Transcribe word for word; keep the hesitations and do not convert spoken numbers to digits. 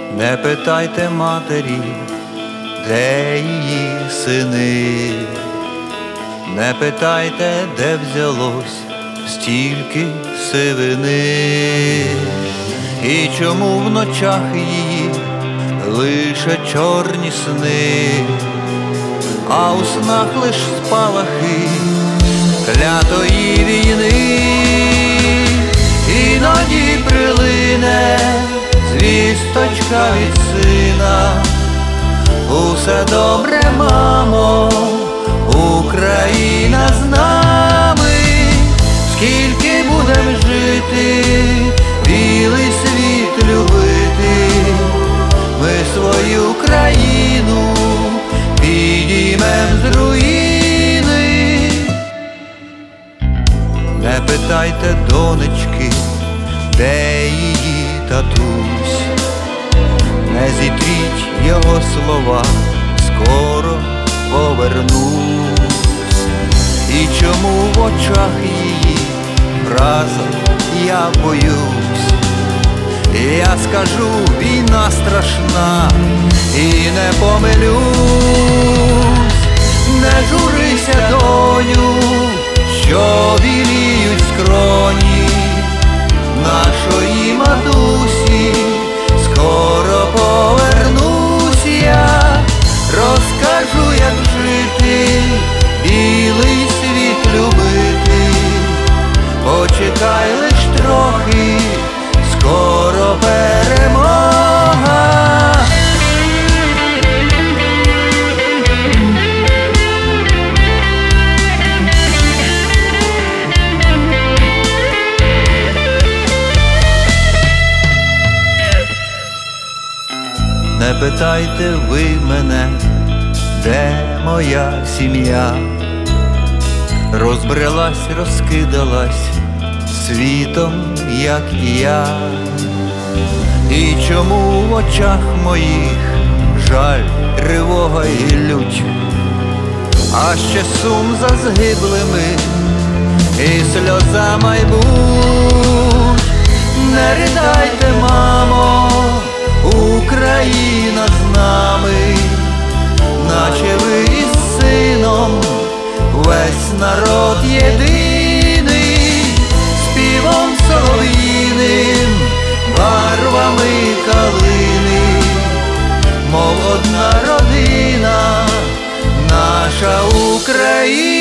Не питайте матері, де її сини, не питайте, де взялось стільки сивини, і чому в ночах її лише чорні сни, а у снах лиш спалахи клятої війни. Іноді прилине звісточка від сина: усе добре, мамо, Україна з нами. Скільки будем жити, білий світ любити, ми свою країну підіймем з руїни. Не питайте, донечки, де її татусь, не зітріть його слова, скоро повернусь. І чому в очах її разом я боюсь? Я скажу, війна страшна і не помилюсь. Не журися, доню, що біліють скроні нашої матусі, скоро повернусь я, розкажу, як жити, білий світ любити. Почекай лиш трохи, скоро перемога. Не питайте ви мене, де моя сім'я, розбрелась, розкидалась світом, як і я. І чому в очах моїх жаль, тривога і лють, а ще сум за згиблими і сльоза майбуть. Не ридайте, мамо, Україна з нами, наче ви із сином, весь народ єдиний, співом солов'їним, барвами калини, мов одна родина, наша Україна.